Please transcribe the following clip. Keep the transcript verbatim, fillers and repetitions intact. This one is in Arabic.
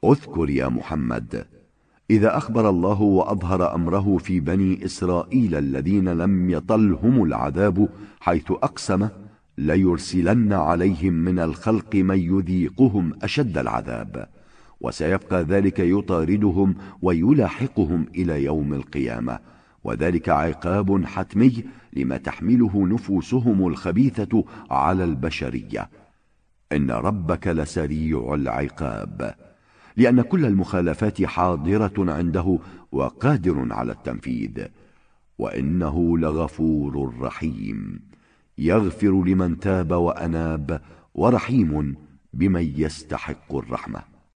اذكر يا محمد إذا أخبر الله وأظهر أمره في بني إسرائيل الذين لم يطلهم العذاب حيث أقسم ليرسلن عليهم من الخلق من يذيقهم أشد العذاب، وسيبقى ذلك يطاردهم ويلاحقهم إلى يوم القيامة، وذلك عقاب حتمي لما تحمله نفوسهم الخبيثة على البشرية. إن ربك لسريع العقاب، لأن كل المخالفات حاضرة عنده وقادر على التنفيذ، وإنه لغفور رحيم، يغفر لمن تاب وأناب، ورحيم بمن يستحق الرحمة.